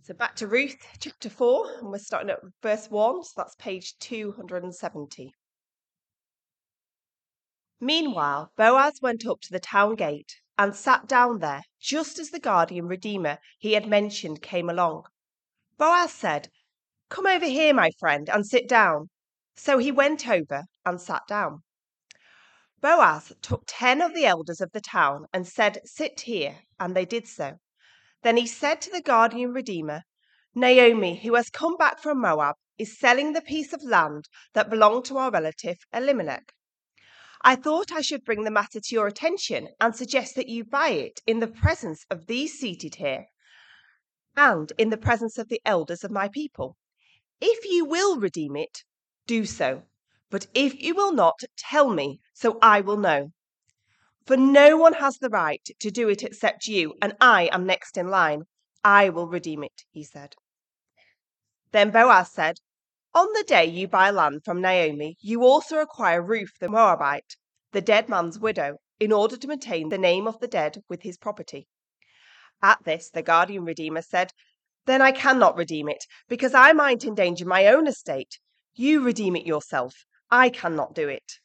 So back to Ruth chapter 4, and we're starting at verse 1, so that's page 270. Meanwhile, Boaz went up to the town gate and sat down there just as the guardian redeemer he had mentioned came along. Boaz said, "Come over here, my friend, and sit down." So he went over and sat down. Boaz took 10 of the elders of the town and said, "Sit here," and they did so. Then he said to the guardian redeemer, "Naomi, who has come back from Moab, is selling the piece of land that belonged to our relative Elimelech. I thought I should bring the matter to your attention and suggest that you buy it in the presence of these seated here and in the presence of the elders of my people. If you will redeem it, do so. But if you will not, tell me, so I will know. For no one has the right to do it except you, and I am next in line. I will redeem it," he said. Then Boaz said, "On the day you buy land from Naomi, you also acquire Ruth the Moabite, the dead man's widow, in order to maintain the name of the dead with his property." At this, the guardian redeemer said, "Then I cannot redeem it, because I might endanger my own estate. You redeem it yourself. I cannot do it."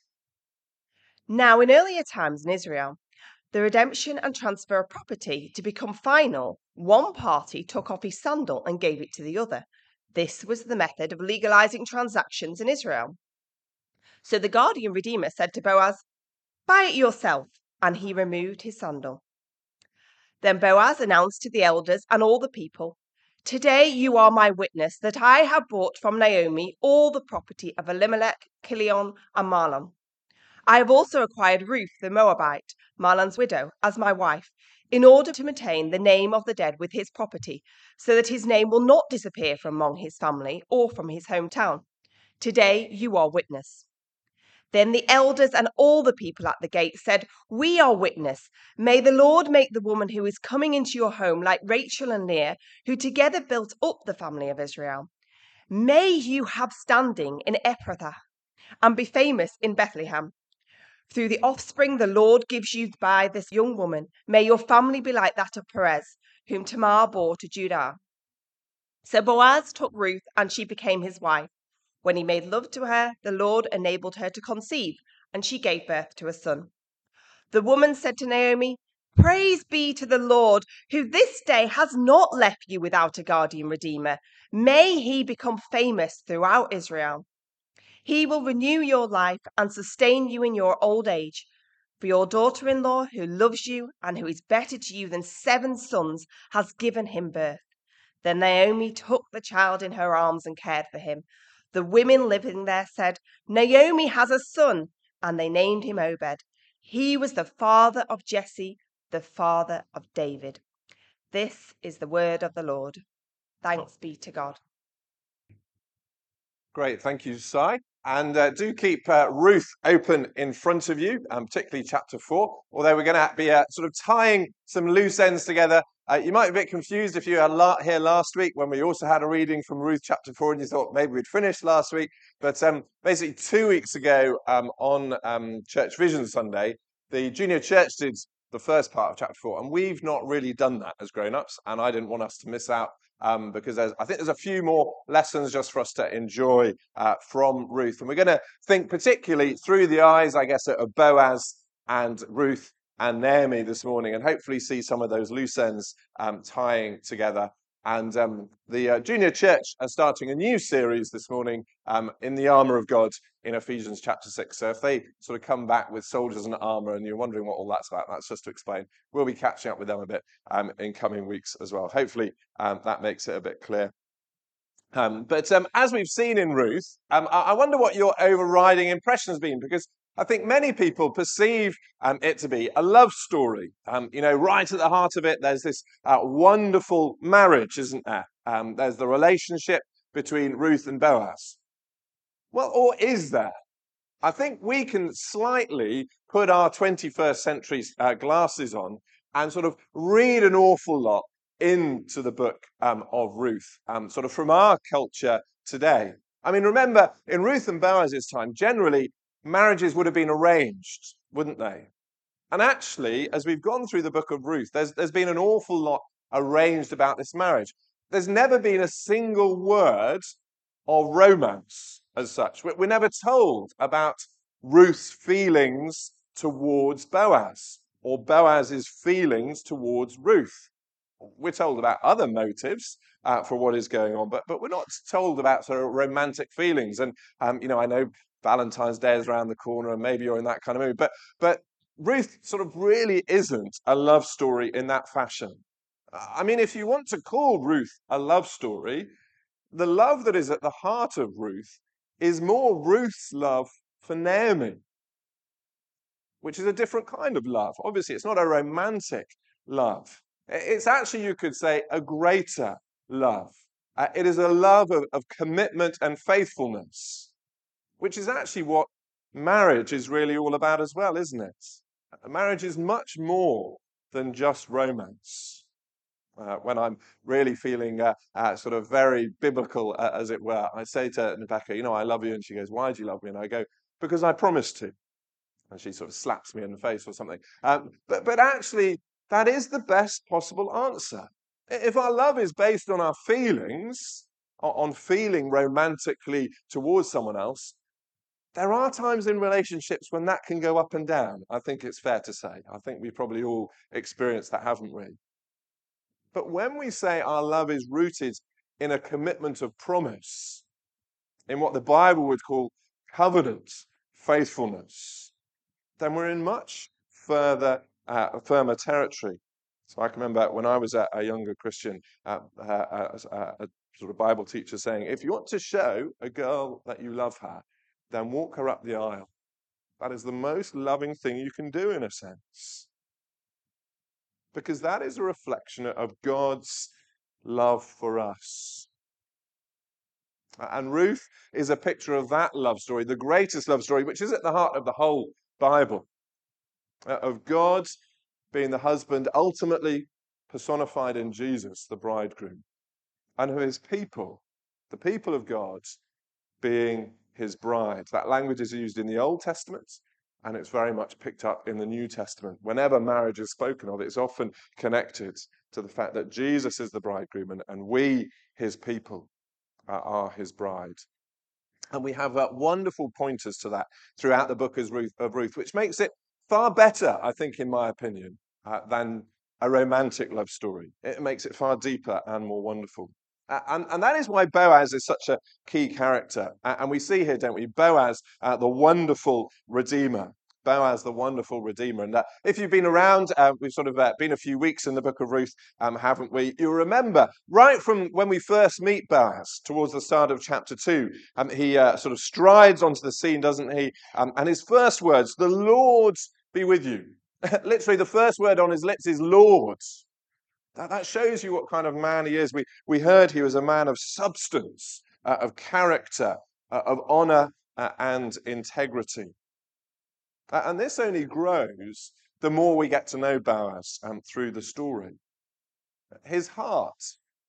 Now, in earlier times in Israel, the redemption and transfer of property to become final, one party took off his sandal and gave it to the other. This was the method of legalizing transactions in Israel. So the guardian redeemer said to Boaz, "Buy it yourself," and he removed his sandal. Then Boaz announced to the elders and all the people, "Today you are my witness that I have bought from Naomi all the property of Elimelech, Kilion, and Mahlon. I have also acquired Ruth the Moabite, Mahlon's widow, as my wife, in order to maintain the name of the dead with his property, so that his name will not disappear from among his family or from his hometown. Today you are witness." Then the elders and all the people at the gate said, "We are witness. May the Lord make the woman who is coming into your home like Rachel and Leah, who together built up the family of Israel. May you have standing in Ephrathah and be famous in Bethlehem. Through the offspring the Lord gives you by this young woman, may your family be like that of Perez, whom Tamar bore to Judah." So Boaz took Ruth, and she became his wife. When he made love to her, the Lord enabled her to conceive, and she gave birth to a son. The woman said to Naomi, "Praise be to the Lord, who this day has not left you without a guardian redeemer. May he become famous throughout Israel. He will renew your life and sustain you in your old age. For your daughter-in-law, who loves you and who is better to you than 7 sons, has given him birth." Then Naomi took the child in her arms and cared for him. The women living there said, "Naomi has a son," and they named him Obed. He was the father of Jesse, the father of David. This is the word of the Lord. Thanks be to God. Great, thank you, Si. And do keep Ruth open in front of you, particularly chapter 4, although we're going to be sort of tying some loose ends together. You might be a bit confused if you were here last week when we also had a reading from Ruth chapter 4 and you thought maybe we'd finished last week. But basically 2 weeks ago on Church Vision Sunday, the junior church did the first part of chapter 4, and we've not really done that as grown-ups, and I didn't want us to miss out because I think there's a few more lessons just for us to enjoy from Ruth. And we're going to think particularly through the eyes, I guess, of Boaz and Ruth and Naomi this morning, and hopefully see some of those loose ends tying together. And the junior church are starting a new series this morning in the armour of God in Ephesians chapter 6. So if they sort of come back with soldiers and armour and you're wondering what all that's about, that's just to explain. We'll be catching up with them a bit in coming weeks as well. Hopefully that makes it a bit clear. But as we've seen in Ruth, I wonder what your overriding impression has been, because I think many people perceive it to be a love story. Right at the heart of it, there's this wonderful marriage, isn't there? There's the relationship between Ruth and Boaz. Well, or is there? I think we can slightly put our 21st century glasses on and sort of read an awful lot into the book of Ruth, sort of from our culture today. I mean, remember, in Ruth and Boaz's time, generally, marriages would have been arranged, wouldn't they? And actually, as we've gone through the book of Ruth, there's been an awful lot arranged about this marriage. There's never been a single word of romance as such. We're never told about Ruth's feelings towards Boaz or Boaz's feelings towards Ruth. We're told about other motives for what is going on, but we're not told about sort of romantic feelings. And I know Valentine's Day is around the corner, and maybe you're in that kind of mood, but Ruth sort of really isn't a love story in that fashion. I mean, if you want to call Ruth a love story, the love that is at the heart of Ruth is more Ruth's love for Naomi, which is a different kind of love. Obviously, it's not a romantic love. It's actually, you could say, a greater love. It is a love of commitment and faithfulness, which is actually what marriage is really all about as well, isn't it? Marriage is much more than just romance. When I'm really feeling sort of very biblical, as it were, I say to Rebecca, I love you. And she goes, why do you love me? And I go, because I promised to. And she sort of slaps me in the face or something. But actually, that is the best possible answer. If our love is based on our feelings, on feeling romantically towards someone else, there are times in relationships when that can go up and down. I think it's fair to say. I think we probably all experienced that, haven't we? But when we say our love is rooted in a commitment of promise, in what the Bible would call covenant faithfulness, then we're in much firmer territory. So I can remember when I was a younger Christian, a sort of Bible teacher saying, if you want to show a girl that you love her, then walk her up the aisle. That is the most loving thing you can do, in a sense. Because that is a reflection of God's love for us. And Ruth is a picture of that love story, the greatest love story, which is at the heart of the whole Bible, of God being the husband ultimately personified in Jesus, the bridegroom, and of his people, the people of God, being his bride. That language is used in the Old Testament, and it's very much picked up in the New Testament. Whenever marriage is spoken of, it's often connected to the fact that Jesus is the bridegroom and we, his people, are his bride. And we have wonderful pointers to that throughout the book of Ruth, which makes it far better, I think, in my opinion, than a romantic love story. It makes it far deeper and more wonderful. And that is why Boaz is such a key character. And we see here, don't we, Boaz, the wonderful redeemer. Boaz, the wonderful redeemer. And if you've been around, we've sort of been a few weeks in the book of Ruth, haven't we? You'll remember right from when we first meet Boaz towards the start of chapter 2, he sort of strides onto the scene, doesn't he? And his first words, the Lord be with you. Literally, the first word on his lips is Lord. That shows you what kind of man he is. We heard he was a man of substance, of character, of honor and integrity. And this only grows the more we get to know Boaz through the story. His heart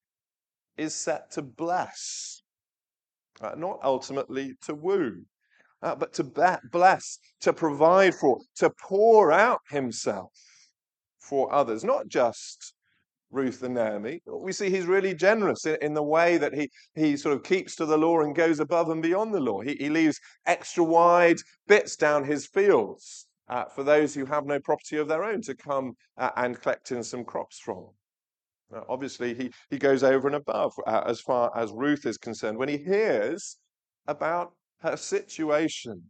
is set to bless, not ultimately to woo, but to bless, to provide for, to pour out himself for others, not just Ruth and Naomi. We see he's really generous in the way that he sort of keeps to the law and goes above and beyond the law. He leaves extra wide bits down his fields for those who have no property of their own to come and collect in some crops from. Obviously, he goes over and above as far as Ruth is concerned. When he hears about her situation,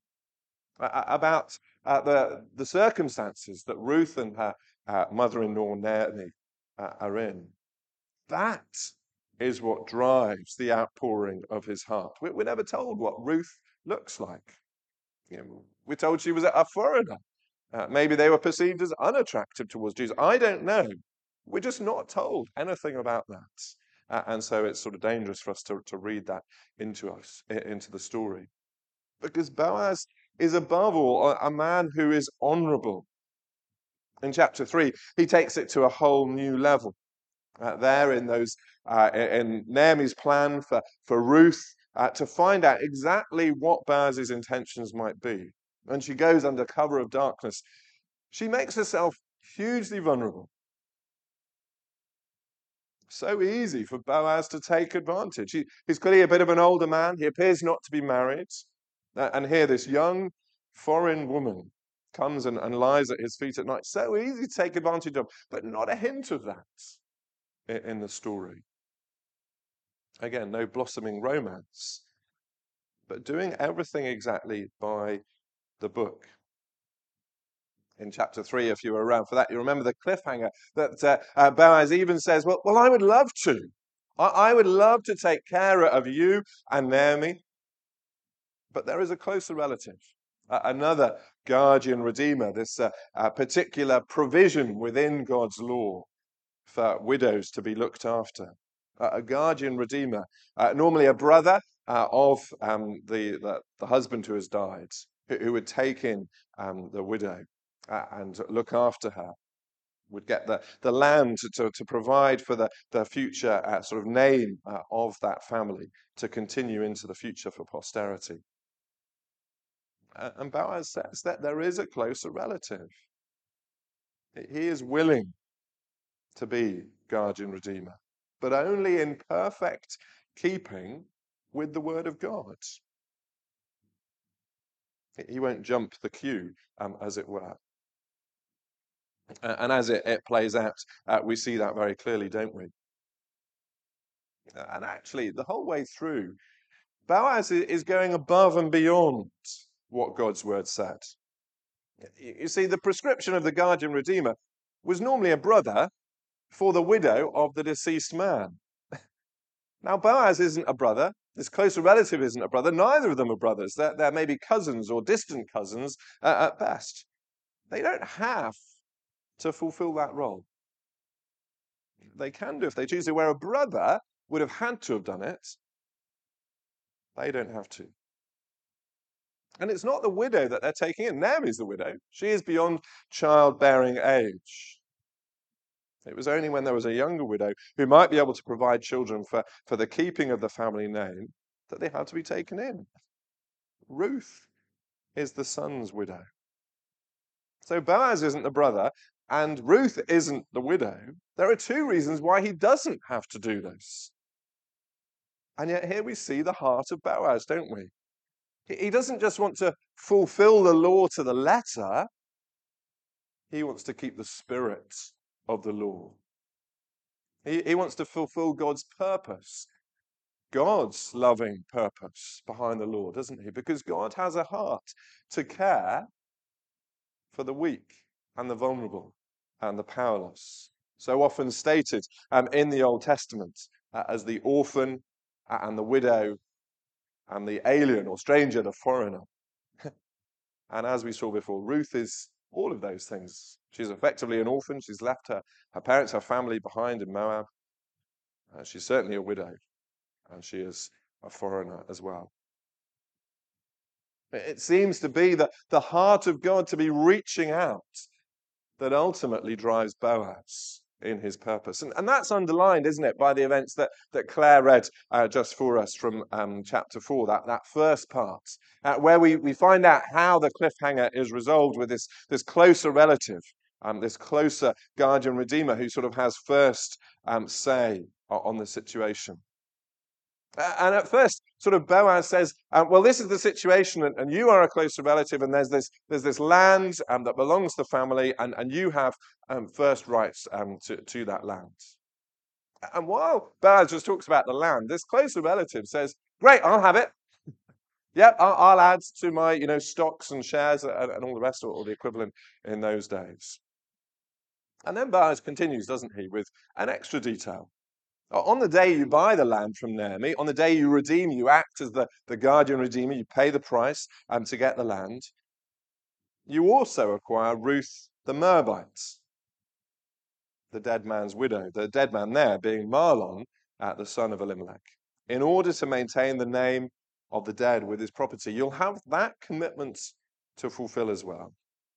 about the circumstances that Ruth and her mother-in-law Naomi are in. That is what drives the outpouring of his heart. We're never told what Ruth looks like. We're told she was a foreigner. Maybe they were perceived as unattractive towards Jews. I don't know. We're just not told anything about that. And so it's sort of dangerous for us to read that into the story. Because Boaz is above all a man who is honorable. In chapter 3, he takes it to a whole new level. There in Naomi's plan for Ruth to find out exactly what Boaz's intentions might be. When she goes under cover of darkness, she makes herself hugely vulnerable. So easy for Boaz to take advantage. He's clearly a bit of an older man. He appears not to be married. And here this young foreign woman comes and lies at his feet at night. So easy to take advantage of, but not a hint of that in the story. Again, no blossoming romance, but doing everything exactly by the book. In chapter 3, if you were around for that, you remember the cliffhanger that Boaz even says, well, I would love to. I would love to take care of you and Naomi, but there is a closer relative, another guardian redeemer, this particular provision within God's law for widows to be looked after. A guardian redeemer, normally a brother of the husband who has died, who would take in the widow and look after her, would get the land to provide for the future sort of name of that family to continue into the future for posterity. And Boaz says that there is a closer relative. He is willing to be guardian redeemer, but only in perfect keeping with the word of God. He won't jump the queue, as it were. And as it plays out, we see that very clearly, don't we? And actually, the whole way through, Boaz is going above and beyond what God's word said. You see, the prescription of the guardian redeemer was normally a brother for the widow of the deceased man. Now, Boaz isn't a brother. This closer relative isn't a brother. Neither of them are brothers. They're maybe cousins or distant cousins at best. They don't have to fulfill that role. They can do if they choose to, where a brother would have had to have done it. They don't have to. And it's not the widow that they're taking in. Naomi's the widow. She is beyond childbearing age. It was only when there was a younger widow who might be able to provide children for the keeping of the family name that they had to be taken in. Ruth is the son's widow. So Boaz isn't the brother, and Ruth isn't the widow. There are two reasons why he doesn't have to do this. And yet here we see the heart of Boaz, don't we? He doesn't just want to fulfill the law to the letter. He wants to keep the spirit of the law. He wants to fulfill God's purpose, God's loving purpose behind the law, doesn't he? Because God has a heart to care for the weak and the vulnerable and the powerless. So often stated in the Old Testament as the orphan and the widow and the alien or stranger, the foreigner. And as we saw before, Ruth is all of those things. She's effectively an orphan. She's left her parents, her family behind in Moab. She's certainly a widow, and she is a foreigner as well. It seems to be the heart of God to be reaching out that ultimately drives Boaz in his purpose. And that's underlined, isn't it, by the events that Claire read just for us from chapter 4, that first part, where we find out how the cliffhanger is resolved with this closer relative, this closer guardian redeemer who sort of has first say on the situation. And at first, sort of Boaz says, well, this is the situation, and you are a closer relative, and there's this land that belongs to the family, and you have first rights to that land. And while Boaz just talks about the land, this closer relative says, great, I'll have it. Yep, I'll add to my stocks and shares and all the rest, or the equivalent in those days. And then Boaz continues, doesn't he, with an extra detail. On the day you buy the land from Naomi, on the day you redeem, you act as the guardian redeemer, you pay the price to get the land. You also acquire Ruth the Moabite, the dead man's widow, the dead man there being Mahlon, the son of Elimelech, in order to maintain the name of the dead with his property. You'll have that commitment to fulfill as well.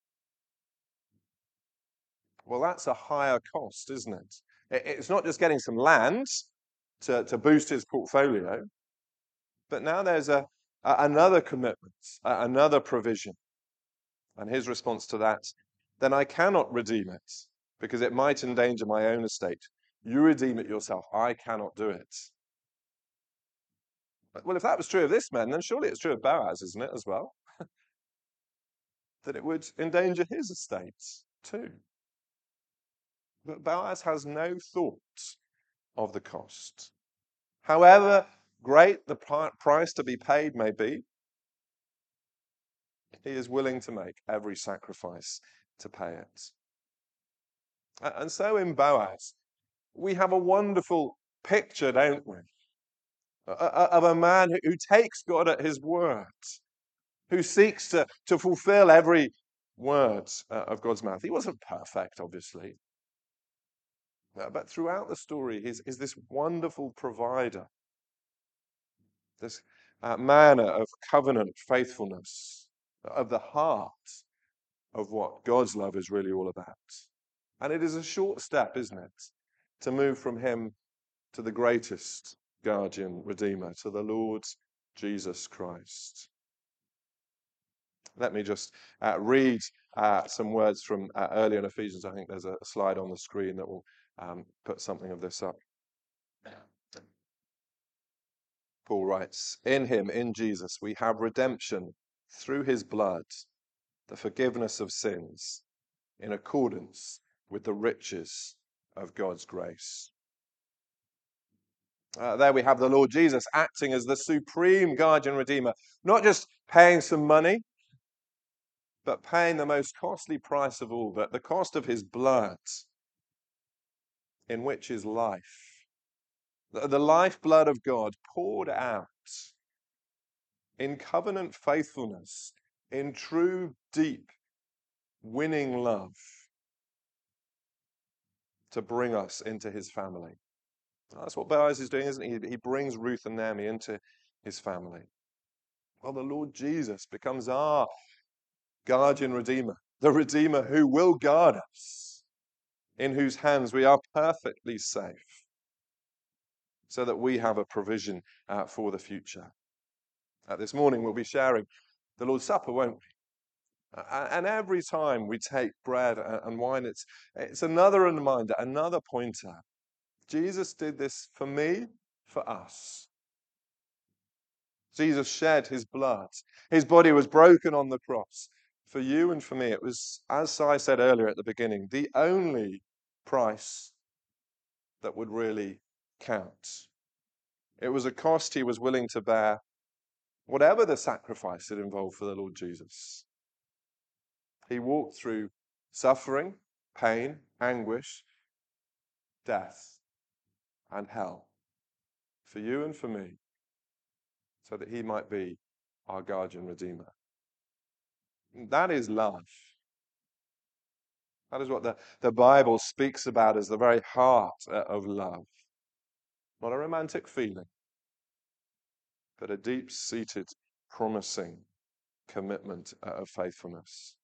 Well, that's a higher cost, isn't it? It's not just getting some land to boost his portfolio, but now there's another commitment, another provision. And his response to that, then I cannot redeem it, because it might endanger my own estate. You redeem it yourself. I cannot do it. Well, if that was true of this man, then surely it's true of Boaz, isn't it, as well? That it would endanger his estate too. But Boaz has no thought of the cost. However great the price to be paid may be, he is willing to make every sacrifice to pay it. And so in Boaz, we have a wonderful picture, don't we, of a man who takes God at his word, who seeks to fulfill every word of God's mouth. He wasn't perfect, obviously, but throughout the story, he's this wonderful provider, this man of covenant faithfulness, of the heart of what God's love is really all about. And it is a short step, isn't it, to move from him to the greatest guardian redeemer, to the Lord Jesus Christ. Let me just read some words from earlier in Ephesians. I think there's a slide on the screen that will put something of this up. Paul writes, "In him, in Jesus, we have redemption through his blood, the forgiveness of sins, in accordance with the riches of God's grace." There we have the Lord Jesus acting as the supreme guardian redeemer, not just paying some money, but paying the most costly price of all, the cost of his blood, in which is life. The lifeblood of God poured out in covenant faithfulness, in true, deep, winning love to bring us into his family. That's what Boaz is doing, isn't he? He brings Ruth and Naomi into his family. Well, the Lord Jesus becomes our guardian redeemer, the redeemer who will guard us, in whose hands we are perfectly safe, so that we have a provision for the future. This morning we'll be sharing the Lord's Supper, won't we? And every time we take bread and wine, it's another reminder, another pointer. Jesus did this for me, for us. Jesus shed his blood. His body was broken on the cross for you and for me. It was, as I said earlier at the beginning, the only price that would really count. It was a cost he was willing to bear, whatever the sacrifice it involved for the Lord Jesus. He walked through suffering, pain, anguish, death, and hell for you and for me, so that he might be our guardian redeemer. That is love. That is what the Bible speaks about as the very heart of love. Not a romantic feeling, but a deep-seated, promising commitment of faithfulness.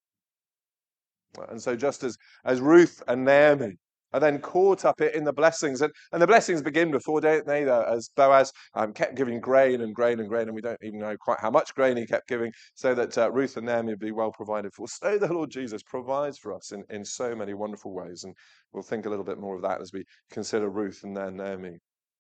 And so just as Ruth and Naomi are then caught up in the blessings, and the blessings begin before, don't they, as Boaz kept giving grain and grain and grain, and we don't even know quite how much grain he kept giving, so that Ruth and Naomi would be well provided for. So the Lord Jesus provides for us in so many wonderful ways, and we'll think a little bit more of that as we consider Ruth and then Naomi.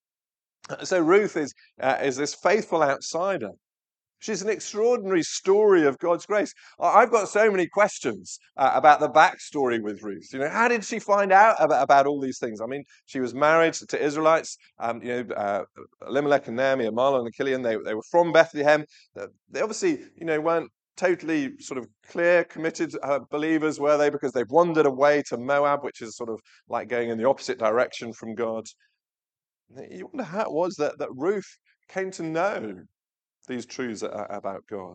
So Ruth is this faithful outsider. She's an extraordinary story of God's grace. I've got so many questions about the backstory with Ruth. How did she find out about all these things? I mean, she was married to Israelites. Elimelech and Naomi and Mahlon and Chilion, they were from Bethlehem. They obviously, weren't totally sort of clear, committed believers, were they? Because they've wandered away to Moab, which is sort of like going in the opposite direction from God. You wonder how it was that Ruth came to know these truths about God.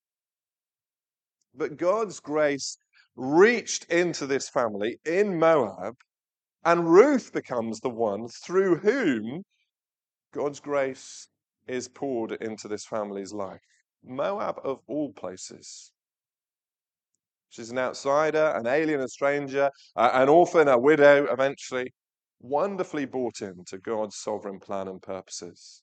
But God's grace reached into this family in Moab, and Ruth becomes the one through whom God's grace is poured into this family's life. Moab of all places. She's an outsider, an alien, a stranger, an orphan, a widow, eventually, wonderfully brought into God's sovereign plan and purposes.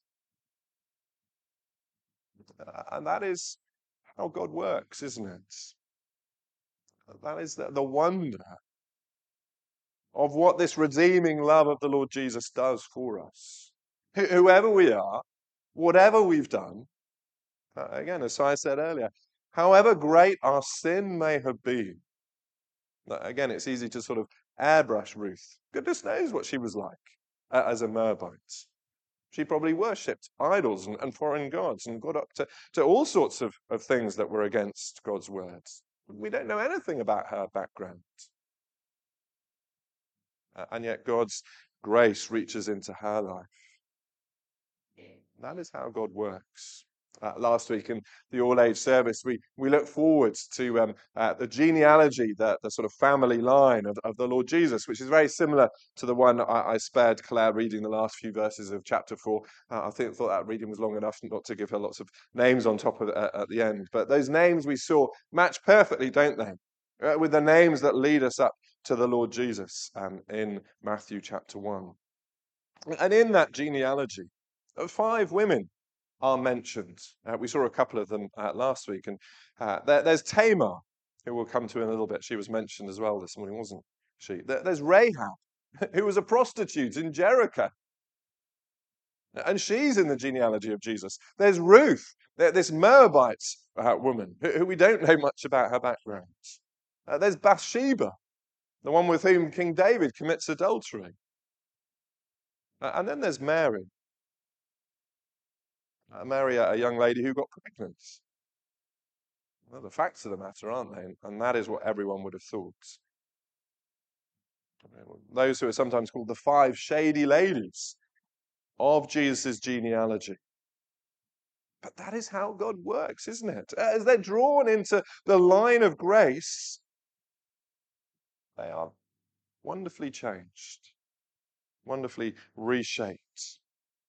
And that is how God works, isn't it? That is the wonder of what this redeeming love of the Lord Jesus does for us. Whoever we are, whatever we've done, again, as I said earlier, however great our sin may have been, again, it's easy to sort of airbrush Ruth. Goodness knows what she was like as a Moabite. She probably worshipped idols and foreign gods and got up to all sorts of things that were against God's words. We don't know anything about her background. And yet God's grace reaches into her life. That is how God works. Last week in the all-age service, we look forward to the genealogy, the sort of family line of the Lord Jesus, which is very similar to the one I spared Claire reading the last few verses of chapter 4. I thought that reading was long enough not to give her lots of names on top of at the end. But those names we saw match perfectly, don't they? With the names that lead us up to the Lord Jesus in Matthew chapter 1. And in that genealogy, 5 women are mentioned. We saw a couple of them last week. And there's Tamar, who we'll come to in a little bit. She was mentioned as well this morning, wasn't she? There's Rahab, who was a prostitute in Jericho. And she's in the genealogy of Jesus. There's Ruth, this Moabite woman, who we don't know much about her background. There's Bathsheba, the one with whom King David commits adultery. And then there's Mary. Mary, a young lady who got pregnant. Well, the facts of the matter, aren't they? And that is what everyone would have thought. Those who are sometimes called the 5 shady ladies of Jesus' genealogy. But that is how God works, isn't it? As they're drawn into the line of grace, they are wonderfully changed, wonderfully reshaped.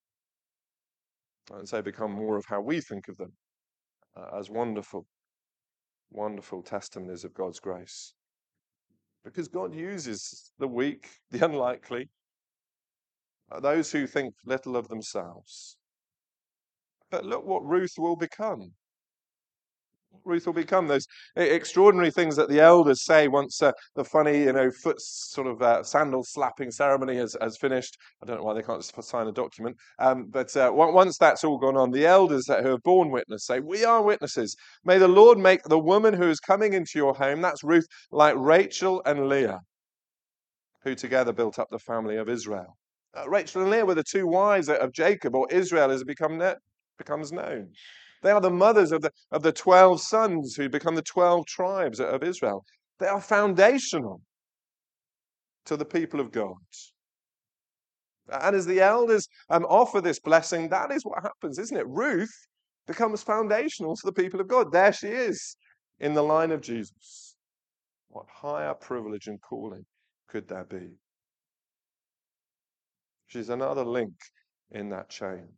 And so become more of how we think of them as wonderful, wonderful testimonies of God's grace. Because God uses the weak, the unlikely, those who think little of themselves. But look what Ruth will become. Ruth will become those extraordinary things that the elders say once the funny, foot sort of sandal slapping ceremony has finished. I don't know why they can't just sign a document. But once that's all gone on, the elders who have borne witness say, "We are witnesses. May the Lord make the woman who is coming into your home," that's Ruth, "like Rachel and Leah, who together built up the family of Israel." Rachel and Leah were the 2 wives of Jacob, or Israel as it becomes known. They are the mothers of the 12 sons who become the 12 tribes of Israel. They are foundational to the people of God. And as the elders offer this blessing, that is what happens, isn't it? Ruth becomes foundational to the people of God. There she is in the line of Jesus. What higher privilege and calling could there be? She's another link in that chain.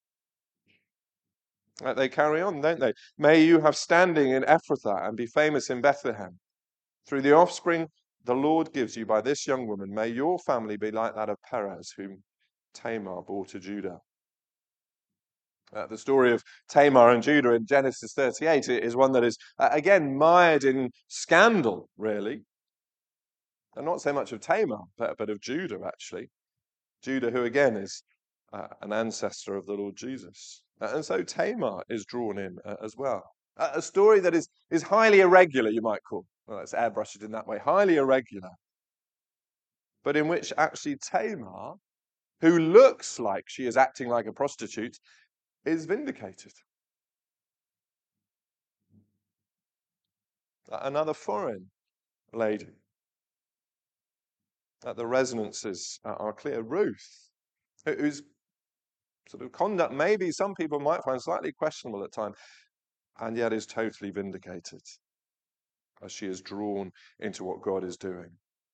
They carry on, don't they? May you have standing in Ephrathah and be famous in Bethlehem. Through the offspring the Lord gives you by this young woman, may your family be like that of Perez, whom Tamar bore to Judah. The story of Tamar and Judah in Genesis 38 is one that is, again, mired in scandal, really. And not so much of Tamar, but of Judah, actually. Judah, who again is an ancestor of the Lord Jesus. And so Tamar is drawn in as well. A story that is highly irregular, you might call. Well, let's airbrush it in that way. Highly irregular. But in which actually Tamar, who looks like she is acting like a prostitute, is vindicated. Another foreign lady. The resonances are clear. Ruth, whose sort of conduct maybe some people might find slightly questionable at times, and yet is totally vindicated as she is drawn into what God is doing.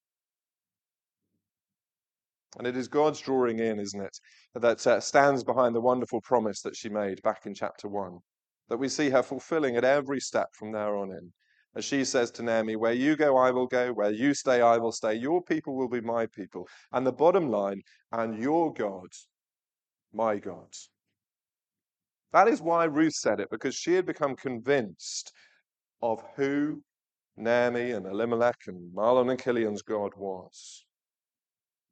And it is God's drawing in, isn't it, that stands behind the wonderful promise that she made back in chapter 1, that we see her fulfilling at every step from there on in. As she says to Naomi, "Where you go, I will go. Where you stay, I will stay. Your people will be my people." And the bottom line, and your God, my God. That is why Ruth said it, because she had become convinced of who Naomi and Elimelech and Mahlon and Chilion's God was.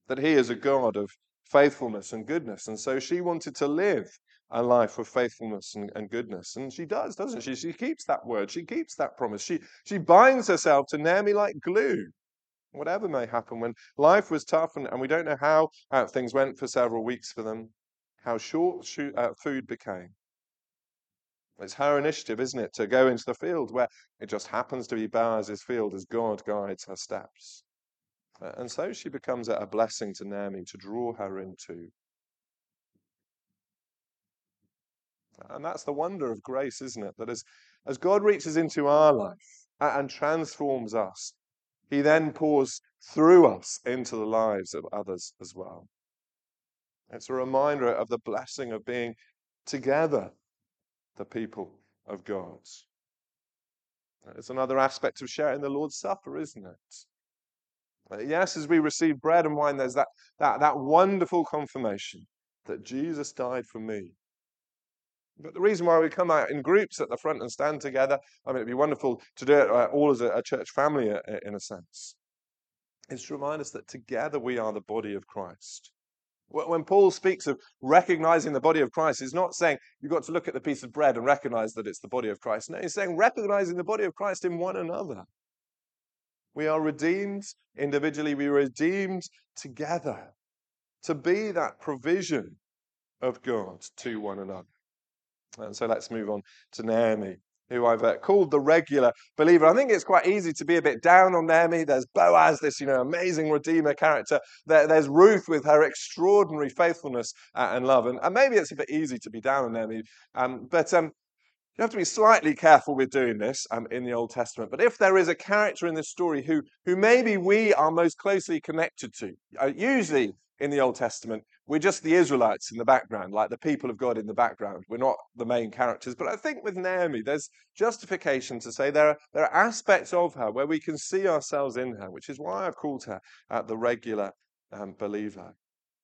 that he is a God of faithfulness and goodness. And so she wanted to live a life of faithfulness and goodness. And she does, doesn't she? She keeps that word. She keeps that promise. She binds herself to Naomi like glue. Whatever may happen, when life was tough and we don't know how things went for several weeks for them, how short food became. It's her initiative, isn't it, to go into the field where it just happens to be Boaz's field as God guides her steps. And so she becomes a blessing to Naomi to draw her into. And that's the wonder of grace, isn't it? That as God reaches into our life and transforms us, he then pours through us into the lives of others as well. It's a reminder of the blessing of being together, the people of God. It's another aspect of sharing the Lord's Supper, isn't it? Yes, as we receive bread and wine, there's that wonderful confirmation that Jesus died for me. But the reason why we come out in groups at the front and stand together, I mean, it'd be wonderful to do it all as a church family in a sense, is to remind us that together we are the body of Christ. When Paul speaks of recognizing the body of Christ, he's not saying you've got to look at the piece of bread and recognize that it's the body of Christ. No, he's saying recognizing the body of Christ in one another. We are redeemed individually, we are redeemed together to be that provision of God to one another. And so let's move on to Naomi, who I've called the regular believer. I think it's quite easy to be a bit down on Naomi. There's Boaz, this amazing Redeemer character. There's Ruth with her extraordinary faithfulness and love. And maybe it's a bit easy to be down on Naomi. But you have to be slightly careful with doing this in the Old Testament. But if there is a character in this story who maybe we are most closely connected to, usually in the Old Testament, we're just the Israelites in the background, like the people of God in the background. We're not the main characters. But I think with Naomi, there's justification to say there are aspects of her where we can see ourselves in her, which is why I've called her the regular believer.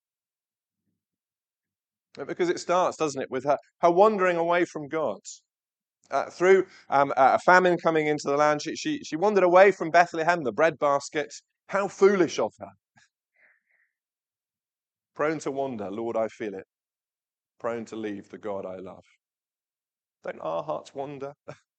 Because it starts, doesn't it, with her wandering away from God. Through a famine coming into the land, she wandered away from Bethlehem, the breadbasket. How foolish of her. Prone to wander, Lord, I feel it. Prone to leave the God I love. Don't our hearts wander?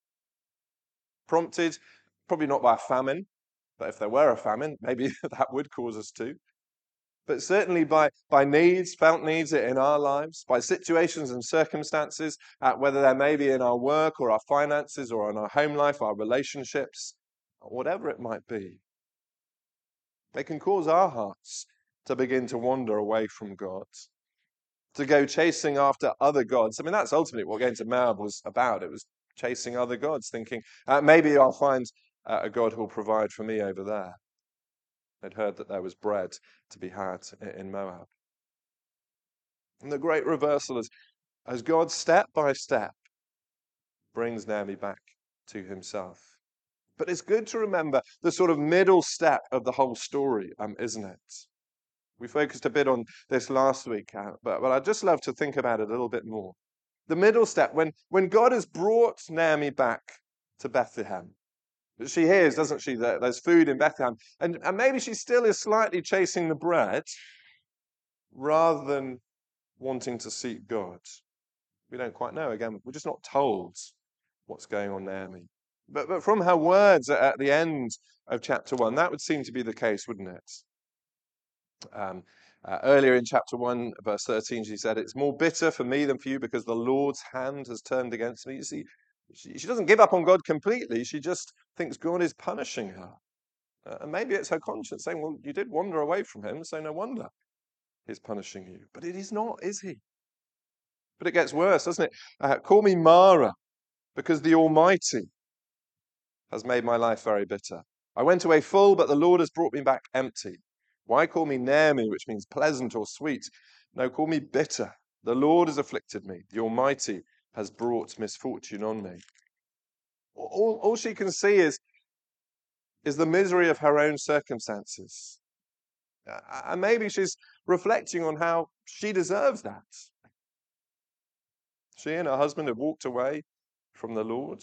Prompted, probably not by a famine, but if there were a famine, maybe that would cause us to. But certainly by needs, felt needs in our lives, by situations and circumstances, whether they may be in our work or our finances or in our home life, our relationships, whatever it might be. They can cause our hearts to begin to wander away from God, to go chasing after other gods. I mean, that's ultimately what going to Moab was about. It was chasing other gods, thinking, maybe I'll find a God who will provide for me over there. They'd heard that there was bread to be had in Moab. And the great reversal is as God step by step brings Naomi back to himself. But it's good to remember the sort of middle step of the whole story, isn't it? We focused a bit on this last week, but I'd just love to think about it a little bit more. The middle step, when God has brought Naomi back to Bethlehem, she hears, doesn't she, that there's food in Bethlehem, and maybe she still is slightly chasing the bread rather than wanting to seek God. We don't quite know. Again, we're just not told what's going on, Naomi. But from her words at the end of chapter 1, that would seem to be the case, wouldn't it? Earlier in chapter 1, verse 13, she said, "It's more bitter for me than for you because the Lord's hand has turned against me." You see, she doesn't give up on God completely. She just thinks God is punishing her. And maybe it's her conscience saying, well, you did wander away from him, so no wonder he's punishing you. But it is not, is he? But it gets worse, doesn't it? Call me Mara, because the Almighty has made my life very bitter. I went away full, but the Lord has brought me back empty. Why call me Naomi, which means pleasant or sweet? No, call me bitter. The Lord has afflicted me. The Almighty has brought misfortune on me. All she can see is the misery of her own circumstances. And maybe she's reflecting on how she deserves that. She and her husband have walked away from the Lord.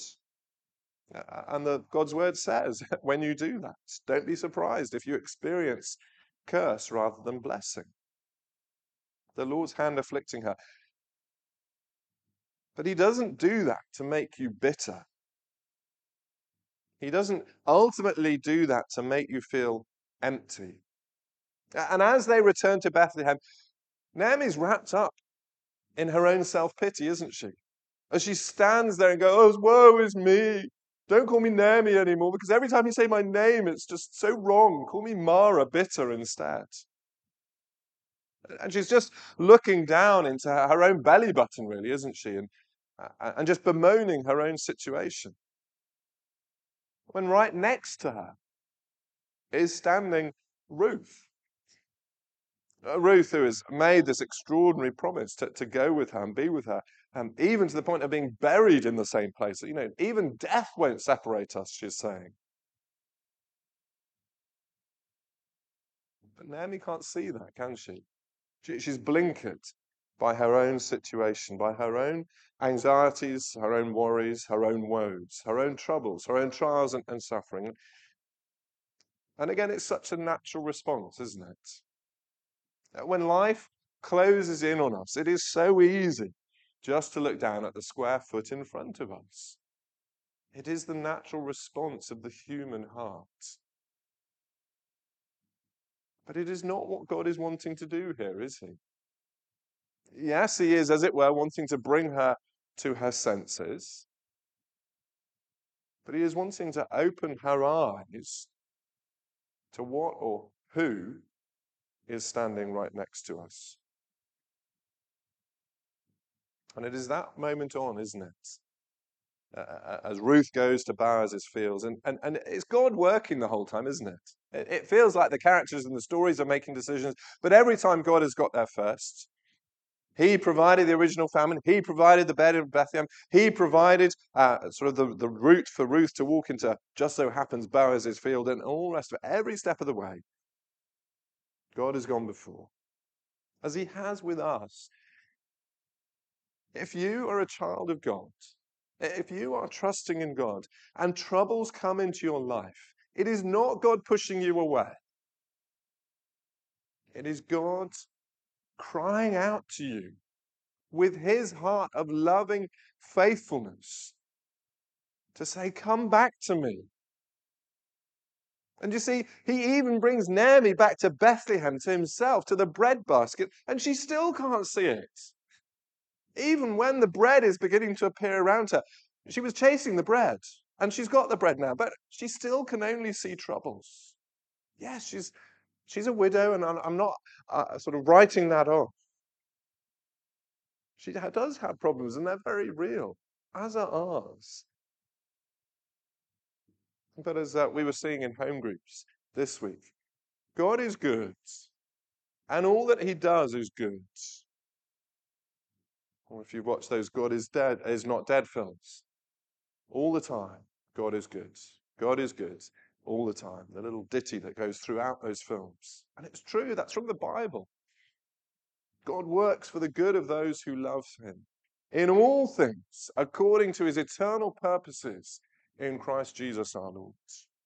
And God's word says, when you do that, don't be surprised if you experience curse rather than blessing. The Lord's hand afflicting her. But he doesn't do that to make you bitter. He doesn't ultimately do that to make you feel empty. And as they return to Bethlehem, Naomi's wrapped up in her own self-pity, isn't she? As she stands there and goes, "Oh, woe is me. Don't call me Naomi anymore, because every time you say my name, it's just so wrong. Call me Mara, bitter, instead." And she's just looking down into her own belly button, really, isn't she? And just bemoaning her own situation. When right next to her is standing Ruth. Ruth, who has made this extraordinary promise to go with her and be with her, even to the point of being buried in the same place. You know, even death won't separate us, she's saying. But Naomi can't see that, can she? She's blinkered by her own situation, by her own anxieties, her own worries, her own woes, her own troubles, her own trials and suffering. And again, it's such a natural response, isn't it? When life closes in on us, it is so easy just to look down at the square foot in front of us. It is the natural response of the human heart. But it is not what God is wanting to do here, is he? Yes, he is, as it were, wanting to bring her to her senses. But he is wanting to open her eyes to what or who is standing right next to us. And it is that moment on, isn't it? As Ruth goes to Boaz's fields. And it's God working the whole time, isn't it? It feels like the characters in the stories are making decisions, but every time God has got there first. He provided the original famine. He provided the bed in Bethlehem. He provided sort of the route for Ruth to walk into, just so happens, Boaz's field, and all the rest of it. Every step of the way, God has gone before, as he has with us. If you are a child of God, if you are trusting in God, and troubles come into your life, it is not God pushing you away. It is God crying out to you with his heart of loving faithfulness to say, "Come back to me." And you see, he even brings Naomi back to Bethlehem, to himself, to the bread basket, and she still can't see it. Even when the bread is beginning to appear around her, she was chasing the bread, and she's got the bread now, but she still can only see troubles. Yes, she's a widow, and I'm not sort of writing that off. She does have problems, and they're very real, as are ours. But as we were seeing in home groups this week, God is good, and all that he does is good. Or if you watch those God is not dead films, all the time, God is good. God is good all the time. The little ditty that goes throughout those films. And it's true, that's from the Bible. God works for the good of those who love him in all things, according to his eternal purposes in Christ Jesus our Lord.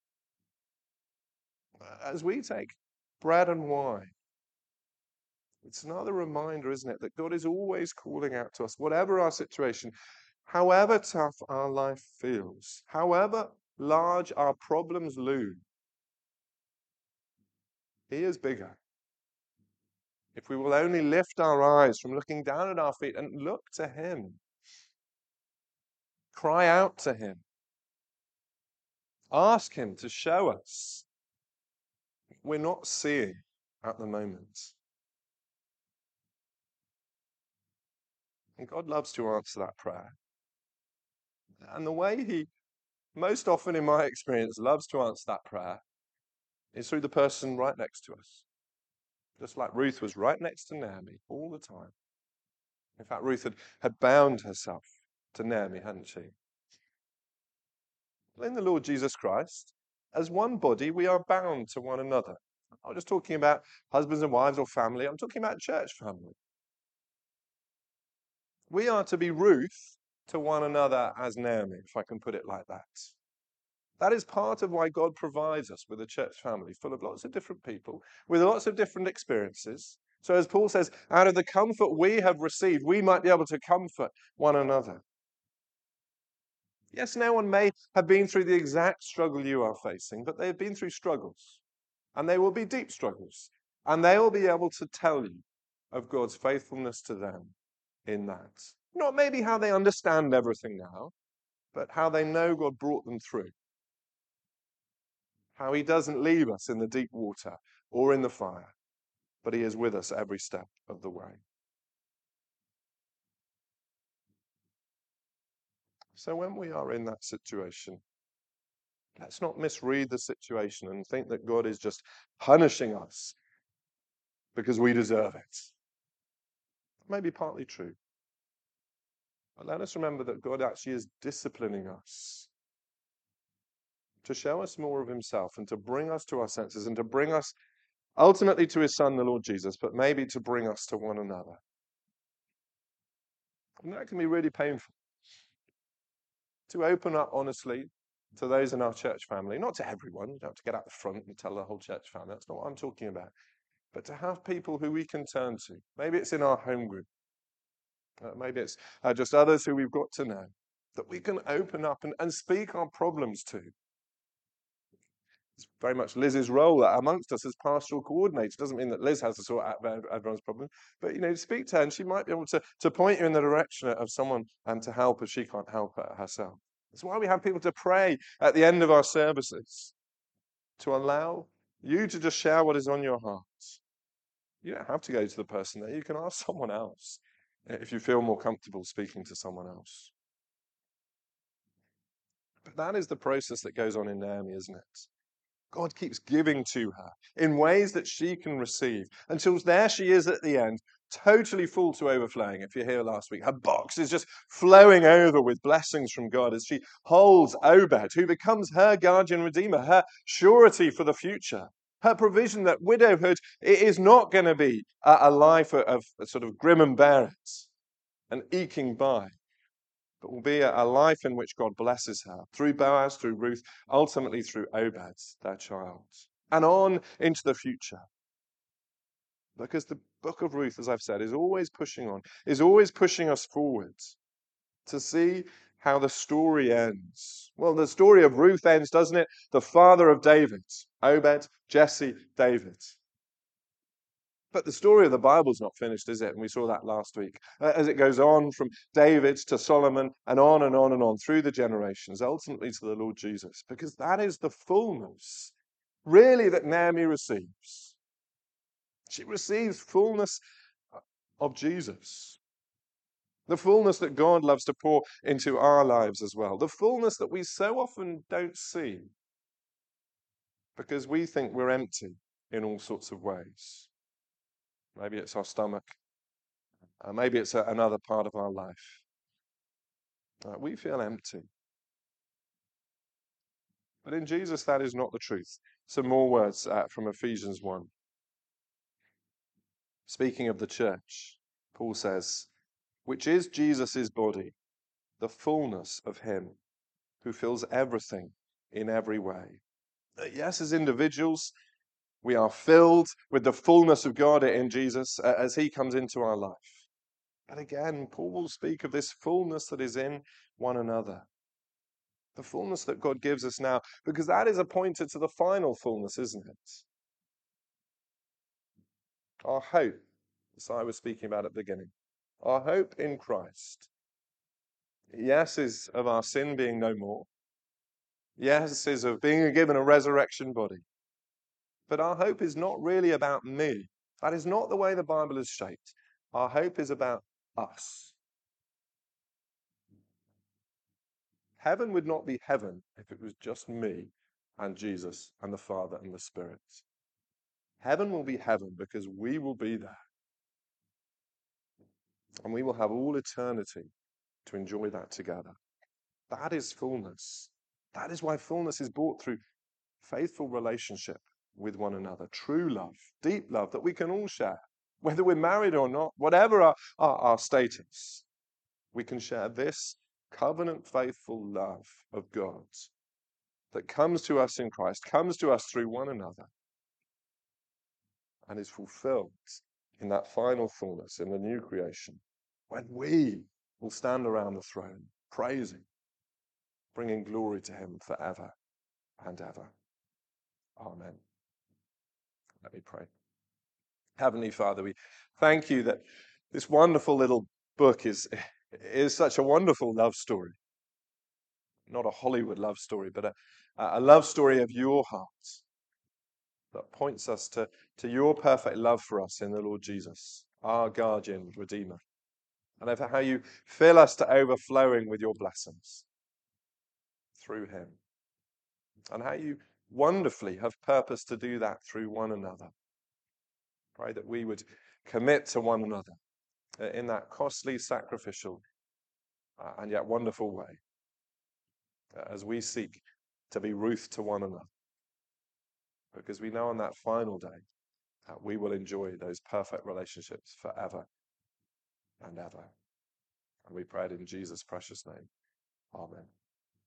As we take bread and wine, it's another reminder, isn't it, that God is always calling out to us, whatever our situation, however tough our life feels, however large our problems loom, he is bigger. If we will only lift our eyes from looking down at our feet and look to him, cry out to him, ask him to show us, we're not seeing at the moment. And God loves to answer that prayer. And the way he, most often in my experience, loves to answer that prayer is through the person right next to us. Just like Ruth was right next to Naomi all the time. In fact, Ruth had bound herself to Naomi, hadn't she? In the Lord Jesus Christ, as one body, we are bound to one another. I'm not just talking about husbands and wives or family. I'm talking about church family. We are to be Ruth to one another as Naomi, if I can put it like that. That is part of why God provides us with a church family full of lots of different people, with lots of different experiences. So as Paul says, out of the comfort we have received, we might be able to comfort one another. Yes, no one may have been through the exact struggle you are facing, but they have been through struggles. And they will be deep struggles. And they will be able to tell you of God's faithfulness to them in that. Not maybe how they understand everything now, but how they know God brought them through. How he doesn't leave us in the deep water or in the fire, but he is with us every step of the way. So when we are in that situation, let's not misread the situation and think that God is just punishing us because we deserve it. That may be partly true. But let us remember that God actually is disciplining us to show us more of himself and to bring us to our senses and to bring us ultimately to his Son, the Lord Jesus, but maybe to bring us to one another. And that can be really painful. To open up honestly to those in our church family, not to everyone, you don't have to get out the front and tell the whole church family, that's not what I'm talking about, but to have people who we can turn to. Maybe it's in our home group, maybe it's just others who we've got to know, that we can open up and speak our problems to. It's very much Liz's role amongst us as pastoral coordinator. Doesn't mean that Liz has to sort out everyone's problems, but speak to her and she might be able to point you in the direction of someone and to help if she can't help herself. That's why we have people to pray at the end of our services, to allow you to just share what is on your heart. You don't have to go to the person there. You can ask someone else if you feel more comfortable speaking to someone else. But that is the process that goes on in Naomi, isn't it? God keeps giving to her in ways that she can receive until there she is at the end, totally full to overflowing. If you're here last week, her box is just flowing over with blessings from God as she holds Obed, who becomes her guardian redeemer, her surety for the future, her provision that widowhood is not going to be a life of sort of grim and bear it and eking by, but will be a life in which God blesses her through Boaz, through Ruth, ultimately through Obed, their child, and on into the future. Because the book of Ruth, as I've said, is always pushing on, is always pushing us forward to see how the story ends. Well, the story of Ruth ends, doesn't it? The father of David, Obed, Jesse, David. But the story of the Bible's not finished, is it? And we saw that last week. As it goes on from David to Solomon and on and on and on through the generations, ultimately to the Lord Jesus. Because that is the fullness, really, that Naomi receives. She receives fullness of Jesus. The fullness that God loves to pour into our lives as well. The fullness that we so often don't see because we think we're empty in all sorts of ways. Maybe it's our stomach. Maybe it's another part of our life. We feel empty. But in Jesus, that is not the truth. Some more words from Ephesians 1. Speaking of the church, Paul says, which is Jesus' body, the fullness of him who fills everything in every way. Yes, as individuals, we are filled with the fullness of God in Jesus as he comes into our life. But again, Paul will speak of this fullness that is in one another. The fullness that God gives us now, because that is appointed to the final fullness, isn't it? Our hope, as I was speaking about at the beginning, our hope in Christ, yes, is of our sin being no more. Yes, is of being given a resurrection body. But our hope is not really about me. That is not the way the Bible is shaped. Our hope is about us. Heaven would not be heaven if it was just me and Jesus and the Father and the Spirit. Heaven will be heaven because we will be there. And we will have all eternity to enjoy that together. That is fullness. That is why fullness is brought through faithful relationship with one another, true love, deep love that we can all share, whether we're married or not, whatever our status. We can share this covenant faithful love of God that comes to us in Christ, comes to us through one another, and is fulfilled in that final fullness, in the new creation, when we will stand around the throne, praising, bringing glory to him forever and ever. Amen. Let me pray. Heavenly Father, we thank you that this wonderful little book is such a wonderful love story. Not a Hollywood love story, but a love story of your heart that points us to your perfect love for us in the Lord Jesus, our guardian redeemer, and of how you fill us to overflowing with your blessings through him, and how you wonderfully have purpose to do that through one another. Pray that we would commit to one another in that costly, sacrificial, and yet wonderful way, as we seek to be Ruth to one another, because we know on that final day we will enjoy those perfect relationships forever and ever. And we pray it in Jesus' precious name. Amen.